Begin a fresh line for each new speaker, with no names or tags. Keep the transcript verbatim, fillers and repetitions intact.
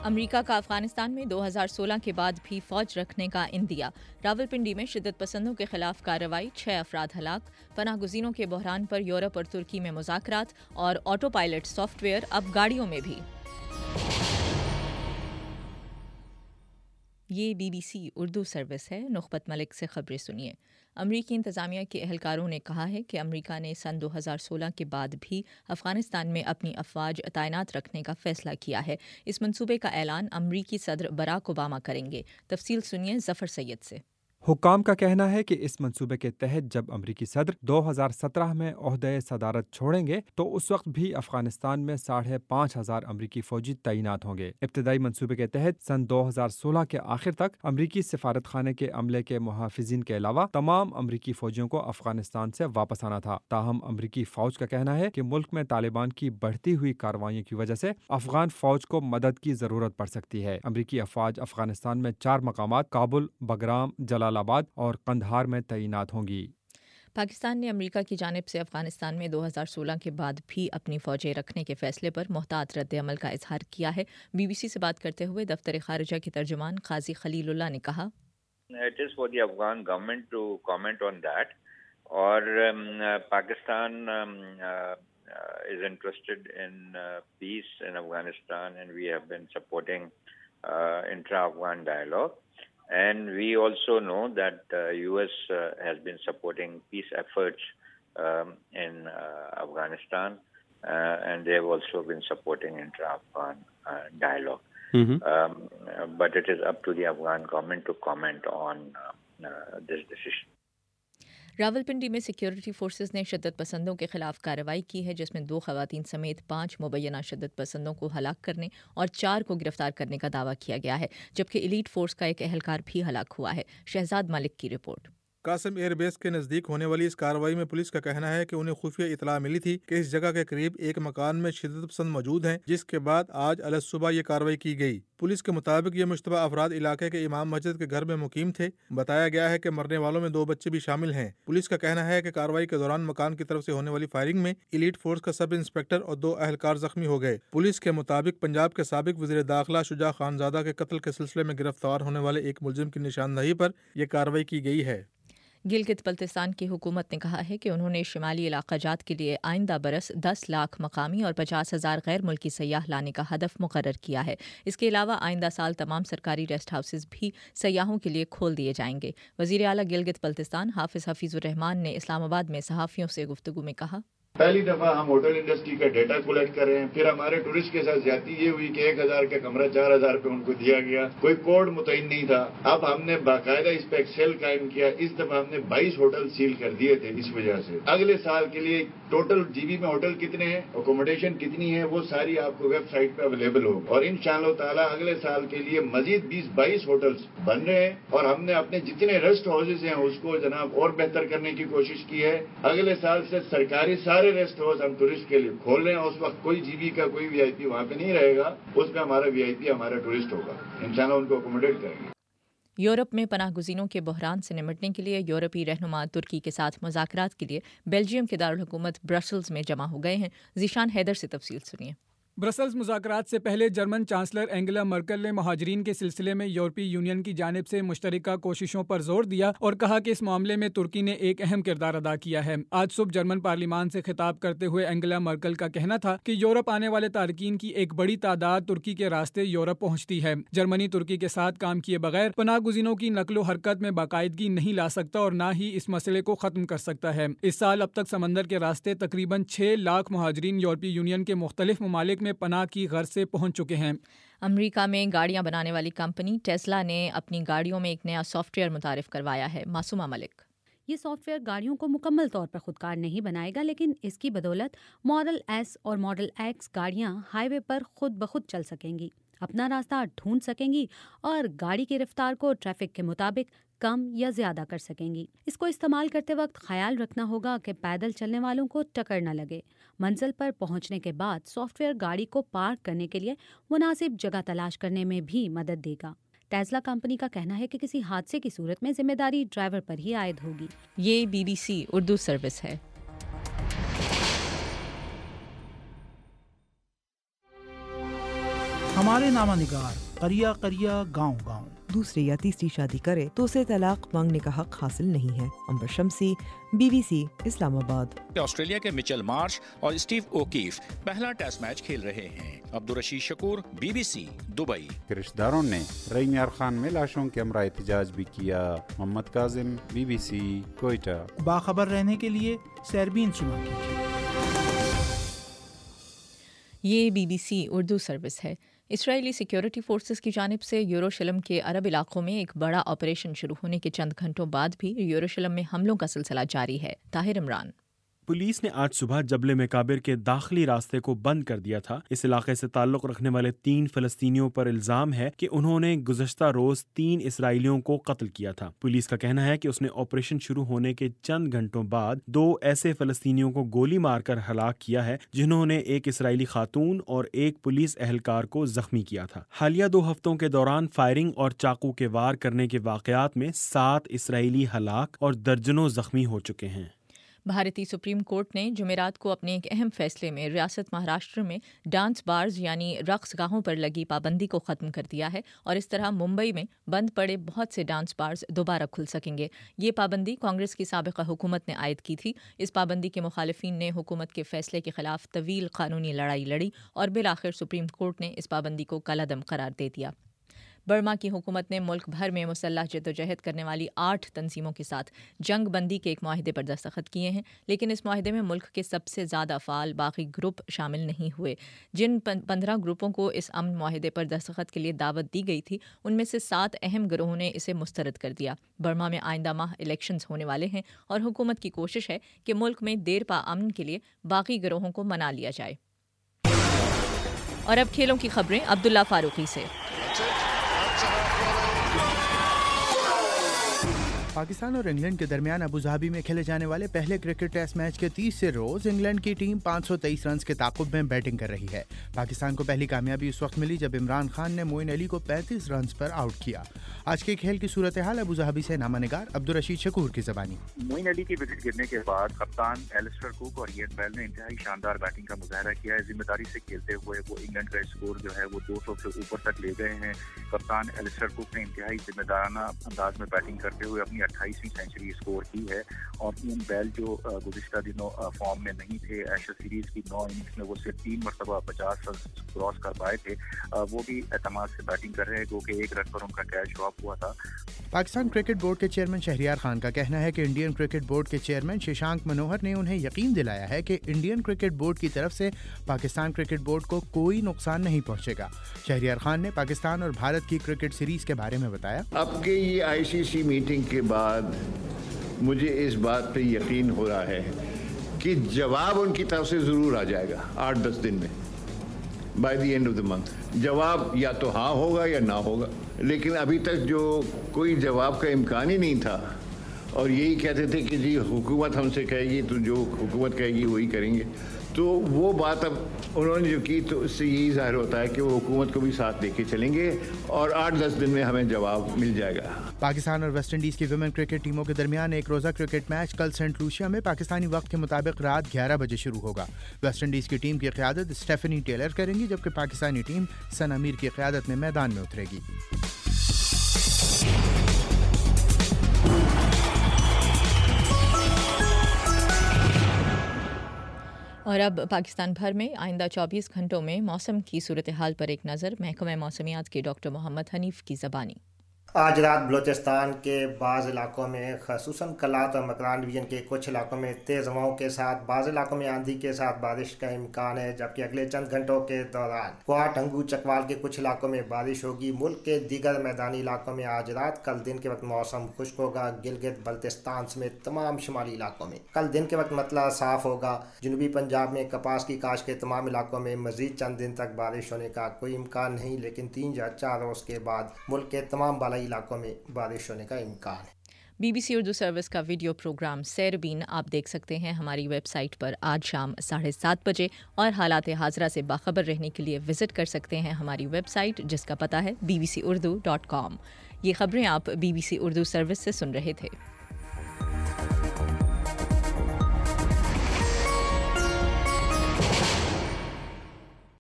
امریکہ کا افغانستان میں دو ہزار سولہ کے بعد بھی فوج رکھنے کا عندیہ۔ راولپنڈی میں شدت پسندوں کے خلاف کارروائی، چھ افراد ہلاک۔ پناہ گزینوں کے بحران پر یورپ اور ترکی میں مذاکرات، اور آٹو پائلٹ سافٹ ویئر اب گاڑیوں میں بھی۔ یہ B B C Urdu service ہے۔ نخبت ملک سے خبریں سنیے۔ امریکی انتظامیہ کے اہلکاروں نے کہا ہے کہ امریکہ نے سن دو ہزار سولہ کے بعد بھی افغانستان میں اپنی افواج تعینات رکھنے کا فیصلہ کیا ہے۔ اس منصوبے کا اعلان امریکی صدر براک اوباما کریں گے۔ تفصیل سنیے ظفر سید سے۔
حکام کا کہنا ہے کہ اس منصوبے کے تحت جب امریکی صدر دو ہزار سترہ میں عہدۂ صدارت چھوڑیں گے تو اس وقت بھی افغانستان میں ساڑھے پانچ ہزار امریکی فوجی تعینات ہوں گے۔ ابتدائی منصوبے کے تحت سن دو ہزار سولہ کے آخر تک امریکی سفارت خانے کے عملے کے محافظین کے علاوہ تمام امریکی فوجیوں کو افغانستان سے واپس آنا تھا۔ تاہم امریکی فوج کا کہنا ہے کہ ملک میں طالبان کی بڑھتی ہوئی کارروائیوں کی وجہ سے افغان فوج کو مدد کی ضرورت پڑ سکتی ہے۔ امریکی افواج افغانستان میں چار مقامات کابل، بگرام، جلال آباد اور قندھار میں تعینات ہوں گی۔
پاکستان نے امریکہ کی جانب سے افغانستان میں دو ہزار سولہ کے بعد بھی اپنی فوجیں رکھنے کے فیصلے پر محتاط رد عمل کا اظہار کیا ہے۔ بی بی سی سے بات کرتے ہوئے دفتر خارجہ کے ترجمان قاضی خلیل اللہ نے کہا،
It is for the Afghan government to comment on that. اور Pakistan is interested in uh, peace in Afghanistan, and we have been supporting uh, intra-Afghan dialogue. And we also know that uh, U S uh, has been supporting peace efforts um, in uh, Afghanistan, uh, and they have also been supporting intra-Afghan uh, dialogue. Mm-hmm. Um, uh, but it is up to the Afghan government to comment on uh, uh, this decision.
Rawalpindi میں security forces نے شدت پسندوں کے خلاف کارروائی کی ہے، جس میں دو خواتین سمیت پانچ مبینہ شدت پسندوں کو ہلاک کرنے اور چار کو گرفتار کرنے کا دعویٰ کیا گیا ہے، جبکہ ایلیٹ فورس کا ایک اہلکار بھی ہلاک ہوا ہے۔ شہزاد ملک کی رپورٹ۔
قاسم ایئر بیس کے نزدیک ہونے والی اس کارروائی میں پولیس کا کہنا ہے کہ انہیں خفیہ اطلاع ملی تھی کہ اس جگہ کے قریب ایک مکان میں شدت پسند موجود ہیں، جس کے بعد آج علیہ صبح یہ کارروائی کی گئی۔ پولیس کے مطابق یہ مشتبہ افراد علاقے کے امام مسجد کے گھر میں مقیم تھے۔ بتایا گیا ہے کہ مرنے والوں میں دو بچے بھی شامل ہیں۔ پولیس کا کہنا ہے کہ کارروائی کے دوران مکان کی طرف سے ہونے والی فائرنگ میں ایلیٹ فورس کا سب انسپکٹر اور دو اہلکار زخمی ہو گئے۔ پولیس کے مطابق پنجاب کے سابق وزیر داخلہ شجاع خانزادہ کے قتل کے سلسلے میں گرفتار ہونے والے ایک ملزم کی نشاندہی پر یہ کارروائی کی گئی ہے۔
گلگت بلتستان کی حکومت نے کہا ہے کہ انہوں نے شمالی علاقہ جات کے لیے آئندہ برس دس لاکھ مقامی اور پچاس ہزار غیر ملکی سیاح لانے کا ہدف مقرر کیا ہے۔ اس کے علاوہ آئندہ سال تمام سرکاری ریسٹ ہاؤسز بھی سیاحوں کے لیے کھول دیے جائیں گے۔ وزیر اعلیٰ گلگت بلتستان حافظ حفیظ الرحمان نے اسلام آباد میں صحافیوں سے گفتگو میں کہا،
پہلی دفعہ ہم ہوٹل انڈسٹری کا ڈیٹا کلیکٹ کر رہے ہیں، پھر ہمارے ٹورسٹ کے ساتھ زیادتی یہ ہوئی کہ ایک ہزار کا کمرہ چار ہزار پہ ان کو دیا گیا، کوئی کوڈ متعین نہیں تھا۔ اب ہم نے باقاعدہ اس پہ ایک سیل قائم کیا، اس دفعہ ہم نے بائیس ہوٹل سیل کر دیے تھے۔ اس وجہ سے اگلے سال کے لیے ٹوٹل جی بی میں ہوٹل کتنے ہیں، اکوموڈیشن کتنی ہے، وہ ساری آپ کو ویب سائٹ پہ اویلیبل ہو، اور ان شاء اللہ تعالیٰ اگلے سال کے لیے مزید بیس بائیس ہوٹلس بن رہے ہیں، اور ہم نے اپنے جتنے ریسٹ ہاؤسز ہیں اس کو جناب اور بہتر کرنے کی کوشش کی ہے۔ اگلے سال سے سرکاری سارے ریسٹ ہاؤس ہم ٹورسٹ کے لیے کھول رہے ہیں۔ اس وقت کوئی جی بی کا کوئی وی آئی پی وہاں پہ نہیں رہے گا، اس میں ہمارا وی آئی پی ہمارا ٹورسٹ ہوگا، انشاءاللہ ان کو اکوموڈیٹ کریں گے۔
یورپ میں پناہ گزینوں کے بحران سے نمٹنے کے لیے یورپی رہنما ترکی کے ساتھ مذاکرات کے لیے بیلجیم کے دارالحکومت برسلز میں جمع ہو گئے ہیں۔ ذیشان حیدر سے تفصیل سنیے۔
برسلز مذاکرات سے پہلے جرمن چانسلر اینگلا مرکل نے مہاجرین کے سلسلے میں یورپی یونین کی جانب سے مشترکہ کوششوں پر زور دیا اور کہا کہ اس معاملے میں ترکی نے ایک اہم کردار ادا کیا ہے۔ آج صبح جرمن پارلیمان سے خطاب کرتے ہوئے اینگلا مرکل کا کہنا تھا کہ یورپ آنے والے تارکین کی ایک بڑی تعداد ترکی کے راستے یورپ پہنچتی ہے۔ جرمنی ترکی کے ساتھ کام کیے بغیر پناہ گزینوں کی نقل و حرکت میں باقاعدگی نہیں لا سکتا اور نہ ہی اس مسئلے کو ختم کر سکتا ہے۔ اس سال اب تک سمندر کے راستے تقریباً چھ لاکھ مہاجرین یورپی یونین کے مختلف ممالک میں پناہ کی غرض سے پہنچ چکے ہیں۔
امریکہ میں گاڑیاں بنانے والی کمپنی ٹیسلا نے اپنی گاڑیوں میں ایک نیا سافٹ ویئر متعارف کروایا ہے۔ معصومہ ملک۔
یہ سافٹ ویئر گاڑیوں کو مکمل طور پر خودکار نہیں بنائے گا، لیکن اس کی بدولت ماڈل ایس اور ماڈل ایکس گاڑیاں ہائی وے پر خود بخود چل سکیں گی، اپنا راستہ ڈھونڈ سکیں گی اور گاڑی کی رفتار کو ٹریفک کے مطابق کم یا زیادہ کر سکیں گی۔ اس کو استعمال کرتے وقت خیال رکھنا ہوگا کہ پیدل چلنے والوں کو ٹکر نہ لگے۔ منزل پر پہنچنے کے بعد سافٹ ویئر گاڑی کو پارک کرنے کے لیے مناسب جگہ تلاش کرنے میں بھی مدد دے گا۔ ٹیسلا کمپنی کا کہنا ہے کہ کسی حادثے کی صورت میں ذمہ داری ڈرائیور پر ہی عائد ہوگی۔
یہ B B C Urdu service ہے۔
हमारे नामा निगार करिया करिया गांव गांव।
दूसरी या तीसरी शादी करे तो उसे तलाक मांगने का हक हासिल नहीं है। अंबर शमसी, बीबीसी इस्लामाबाद।
ऑस्ट्रेलिया के मिचेल मार्श और स्टीव ओकीफ पहला टेस्ट मैच खेल रहे हैं। Abdul Rashid Shakoor, BBC Dubai.
रिश्तेदारों ने रईम खान में लाशों के हमरा एहतजाज भी किया। मोहम्मद काजिम, बीबीसी कोयटा।
बाखबर रहने के लिए सैरबीन सुना कीजिए।
ये बीबीसी उर्दू सर्विस है। इसराइली सिक्योरिटी फोर्सेस की जानिब से यरूशलेम के अरब इलाकों में एक बड़ा ऑपरेशन शुरू होने के चंद घंटों बाद भी यरूशलेम में हमलों का सिलसिला जारी है। ताहिर इमरान।
पुलिस ने आज सुबह जबले मेकाबिर के दाखिली रास्ते को बंद कर दिया था। इस इलाके से ताल्लुक रखने वाले तीन फलस्तीनियों पर इल्जाम है कि उन्होंने गुज़श्ता रोज तीन इसराइलियों को कत्ल किया था। पुलिस का कहना है कि उसने ऑपरेशन शुरू होने के चंद घंटों बाद दो ऐसे फलस्तीनियों को गोली मारकर हलाक किया है जिन्होंने एक इसराइली खातून और एक पुलिस एहलकार को जख्मी किया था। हालिया दो हफ्तों के दौरान फायरिंग और चाकू के वार करने के वाकयात में सात इसराइली हलाक और दर्जनों जख्मी हो चुके हैं।
भारतीय सुप्रीम कोर्ट ने जुमेरात को अपने एक अहम फैसले में रियासत महाराष्ट्र में डांस बार्स यानी रक्स गाहों पर लगी पाबंदी को ख़त्म कर दिया है और इस तरह मुंबई में बंद पड़े बहुत से डांस बार्स दोबारा खुल सकेंगे। ये पाबंदी कांग्रेस की साबिक़ा हुकूमत ने आयद की थी। इस पाबंदी के मुखालिफिन ने हुकूमत के फैसले के खिलाफ तवील कानूनी लड़ाई लड़ी और बिलाखिर सुप्रीम कोर्ट ने इस पाबंदी को कलादम करार दे दिया। बर्मा की हुकूमत ने मुल्क भर में मुसल्लह जद्दोजहद करने वाली आठ तंजीमों के साथ जंग बंदी के एक माहिदे पर दस्तखत किए हैं, लेकिन इस माहिदे में मुल्क के सबसे ज़्यादा फ़ाल बाकी ग्रुप शामिल नहीं हुए। जिन पंद्रह ग्रुपों को इस अमन माहिदे पर दस्तखत के लिए दावत दी गई थी उनमें से सात अहम गिरोहों ने इसे मुस्तरद कर दिया। बर्मा में आइंदा माह इलेक्शंस होने वाले हैं और हुकूमत की कोशिश है कि मुल्क में देर पा अमन के लिए बाकी गिरोहों को मना लिया जाए। और अब खेलों की खबरें अब्दुल्ला फारूकी से।
पाकिस्तान और इंग्लैंड के दरमियान अबू धाबी में खेले जाने वाले पहले क्रिकेट टेस्ट मैच के तीसरे रोज इंग्लैंड की टीम पाँच सौ तेईस रन के ताकुब में बैटिंग कर रही है। पाकिस्तान को पहली कामयाबी उस वक्त मिली जब इमरान खान ने मोइन अली को पैंतीस रन पर आउट किया। आज के खेल की सूरत हाल अबू धाबी से नामानिगार अब्दुल रशीद शकूर की ज़बानी।
मोइन अली की विकेट गिरने के बाद कप्तान एलिस्टर कुक और इयन बेल ने इंतहाई शानदार बैटिंग का मुजाहरा किया है। जिम्मेदारी से खेलते हुए वो इंग्लैंड का स्कोर जो है वो दो सौ से ऊपर तक ले गए हैं। कप्तान एलिस्टर कुक ने इंतहाई जिम्मेदाराना अंदाज में बैटिंग करते हुए अपनी अट्ठाईसवीं सेंचुरी स्कोर की है और इयन बेल जो गुज़िश्ता दिनों फॉर्म में नहीं थे, एशेज सीरीज की नौ इनिंग्स में वो सिर्फ तीन मरतबा पचास रन क्रॉस कर पाए थे, वो भी एतमाद से बैटिंग कर रहे हैं क्योंकि एक रन पर उनका कैच ड्रॉप हुआ था।
पाकिस्तान क्रिकेट बोर्ड के चेयरमैन शहरियार खान का कहना है कि इंडियन क्रिकेट बोर्ड के चेयरमैन शशांक मनोहर ने उन्हें यकीन दिलाया है कि इंडियन क्रिकेट बोर्ड की तरफ से पाकिस्तान क्रिकेट बोर्ड को कोई नुकसान नहीं पहुंचेगा। शहरियार खान ने पाकिस्तान और भारत की क्रिकेट सीरीज के बारे में बताया,
अब के ये आईसीसी मीटिंग के बाद मुझे इस बात पे यकीन हो रहा है कि जवाब उनकी तरफ से ज़रूर आ जाएगा आठ दस दिन में, by the end of the month. जवाब या तो हाँ होगा या ना होगा, लेकिन अभी तक जो कोई जवाब का इम्कान ही नहीं था और यही कहते थे कि जी हुकूमत हमसे कहेगी तो जो हुकूमत कहेगी वही करेंगे, तो वो बात अब उन्होंने जो की तो उससे यही ज़ाहिर होता है कि वो हुकूमत को भी साथ लेके चलेंगे और आठ दस दिन में हमें जवाब मिल जाएगा।
पाकिस्तान और वेस्ट इंडीज़ की विमेन क्रिकेट टीमों के दरमियान एक रोज़ा क्रिकेट मैच कल सेंट लूसिया में पाकिस्तानी वक्त के मुताबिक रात ग्यारह बजे शुरू होगा। वेस्ट इंडीज़ की टीम की क़यादत स्टेफनी टेलर करेंगी जबकि पाकिस्तानी टीम सन अमीर की क़यादत में मैदान में उतरेगी।
और अब पाकिस्तान भर में आइंदा चौबीस घंटों में मौसम की सूरत हाल पर एक नज़र महकमा मौसमियात के डॉक्टर मोहम्मद हनीफ की ज़बानी।
आज रात बलूचिस्तान के बाज़ इलाकों में खसूसन कलात और मकरान डिवीज़न के कुछ इलाकों में तेज़ हवाओं के साथ बाज़ इलाकों में आंधी के साथ बारिश का इम्कान है, जबकि अगले चंद घंटों के दौरान क्वाट हंगू चकवाल के कुछ इलाकों में बारिश होगी। मुल्क के दीगर मैदानी इलाकों में आज रात कल दिन के वक्त मौसम खुश्क होगा। गिलगित बल्तिस्तान समेत तमाम शुमाली इलाकों में कल दिन के वक्त मतला साफ होगा। जनूबी पंजाब में कपास की काश्त के तमाम इलाकों में मजीद चंद दिन तक बारिश होने का कोई इम्कान नहीं, लेकिन तीन या चार रोज़ के बाद मुल्क के तमाम बालाई इलाकों में बारिश होने का इम्कान है।
बीबीसी उर्दू सर्विस का वीडियो प्रोग्राम सैरबीन आप देख सकते हैं हमारी वेबसाइट पर आज शाम साढ़े सात बजे और हालात हाजरा से बाखबर रहने के लिए विजिट कर सकते हैं हमारी वेबसाइट जिसका पता है B B C Urdu dot com. ये खबरें आप बीबीसी उर्दू सर्विस से सुन रहे थे।